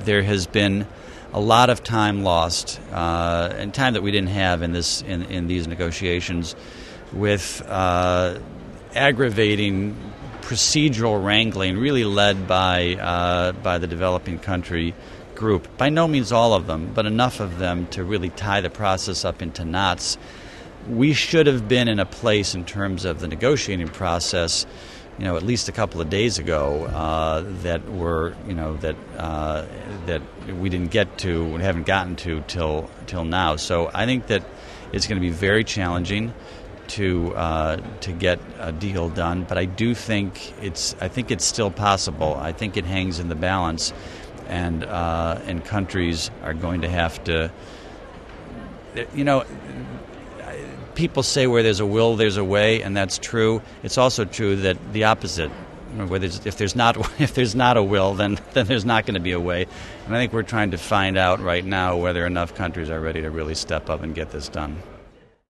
there has been a lot of time lost, and time that we didn't have in these negotiations, with aggravating procedural wrangling, really led by the developing country group. By no means all of them, but enough of them to really tie the process up into knots. We should have been in a place in terms of the negotiating process, at least a couple of days ago, that we didn't get to, we haven't gotten to till now. So I think that it's going to be very challenging to get a deal done, but I do think it's still possible. I think it hangs in the balance, and countries are going to have to. People say where there's a will, there's a way, and that's true. It's also true that the opposite. If there's not a will, then there's not going to be a way. And I think we're trying to find out right now whether enough countries are ready to really step up and get this done.